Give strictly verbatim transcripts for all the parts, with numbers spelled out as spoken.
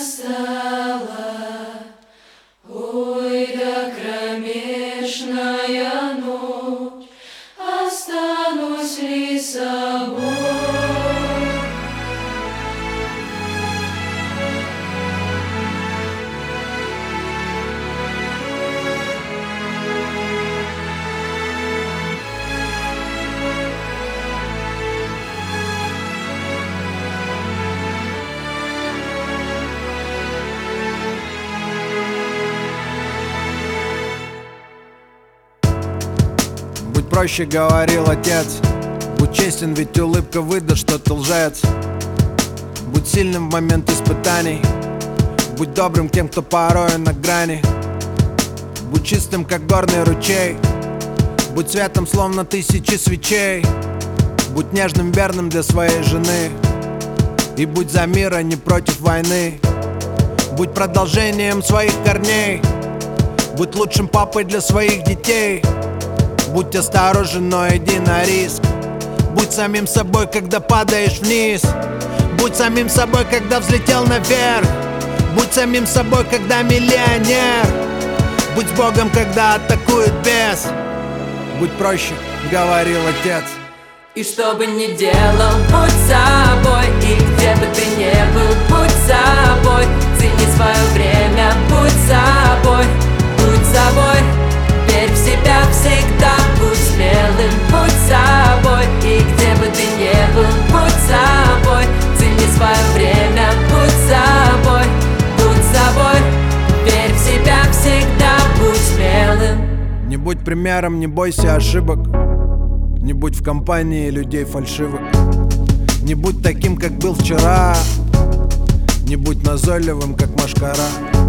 настала, ой, да кромешная ночь, останусь ли собой? Будь проще, говорил отец, будь честен, ведь улыбка выдаст, что ты лжец. Будь сильным в момент испытаний, будь добрым к тем, кто порою на грани. Будь чистым, как горный ручей, будь светом, словно тысячи свечей. Будь нежным, верным для своей жены, и будь за мир, а не против войны. Будь продолжением своих корней, будь лучшим папой для своих детей. Будь осторожен, но иди на риск. Будь самим собой, когда падаешь вниз. Будь самим собой, когда взлетел наверх. Будь самим собой, когда миллионер. Будь с Богом, когда атакует бес. Будь проще, говорил отец. И что бы ни делал, будь собой. И где бы ты ни был, будь собой. Цени свое время, будь собой. Будь собой, верь в себя всегда. Будь смелым, будь собой. И где бы ты ни был, будь собой. Цени свое время, будь собой. Будь собой, верь в себя всегда. Будь смелым. Не будь примером, не бойся ошибок. Не будь в компании людей фальшивых. Не будь таким, как был вчера. Не будь назойливым, как мошкара.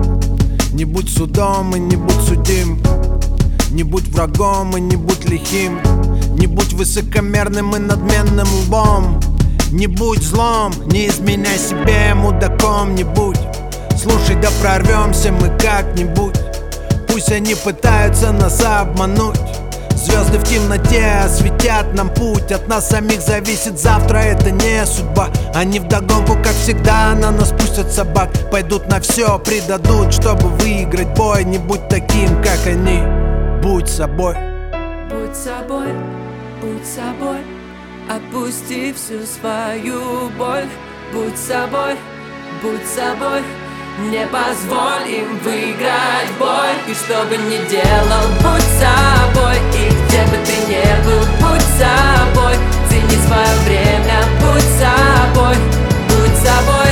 Не будь судом и не будь судим. Не будь врагом и не будь лихим. Не будь высокомерным и надменным лбом. Не будь злом, не изменяй себе мудаком. Не будь, слушай, да прорвемся мы как-нибудь. Пусть они пытаются нас обмануть. Звезды в темноте осветят нам путь. От нас самих зависит завтра, это не судьба. Они вдогонку, как всегда, на нас пустят собак. Пойдут на все, предадут, чтобы выиграть бой. Не будь таким, как они, будь собой. Будь собой, будь собой. Отпусти всю свою боль. Будь собой, будь собой. Не позволь им выиграть бой. И что бы ни делал, будь собой. И где бы ты ни был, будь собой. Цени свое время, будь собой. Будь собой.